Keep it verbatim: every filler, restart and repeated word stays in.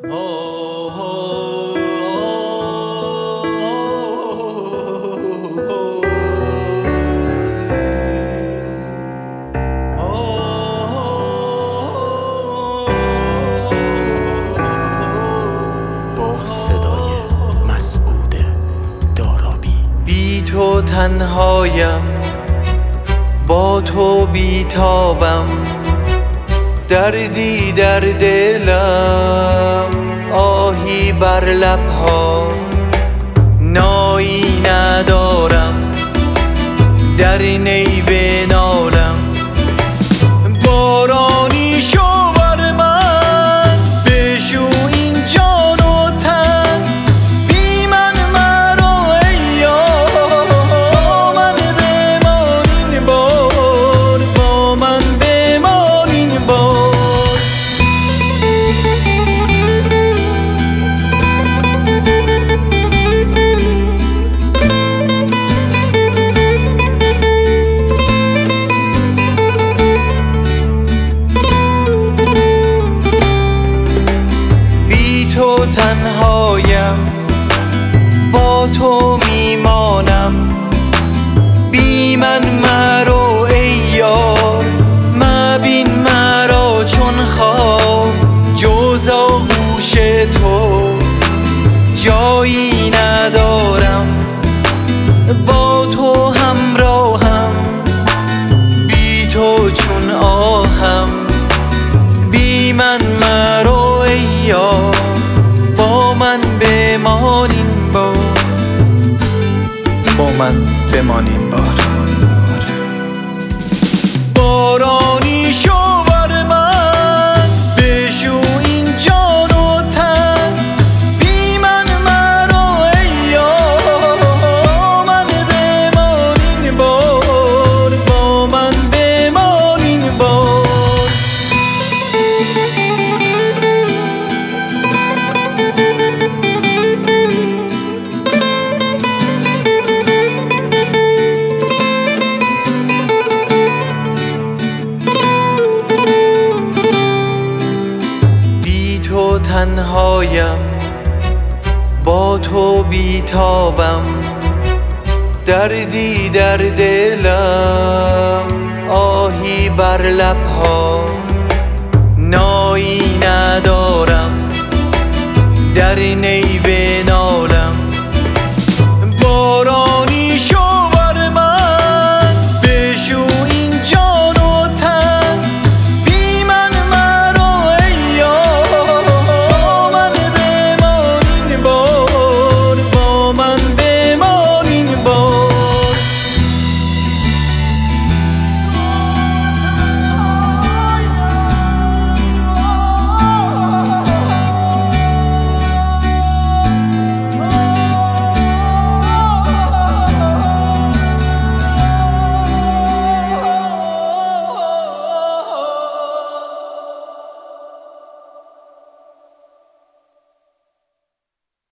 تو تنهایم، با تو بیتابم، دردی در دلم، آهی بر لبها، نایی ندارم، در نی بنالم. بارانی شو بر من، بشو این جان و تن، بی من مرو ای یار، با من بمان این بار، با من بمان این بار. تو تنهایم، با تو میمانم، بی من مرو ای یار، مبین مرا چون خواب، جز آغوش تو جایی ندارم. با تو همراهم، بی تو چون آهم، بی من مرو ای یار، با من بمان این بار، با من بمان این بار. بارانی شو بر من، بشو این جان و تن، بی من مرو ای یار، با من بمان این بار، با من بمان این بار. تو تنهایم، با تو بیتابم، دردی در دلم، آهی بر لبها،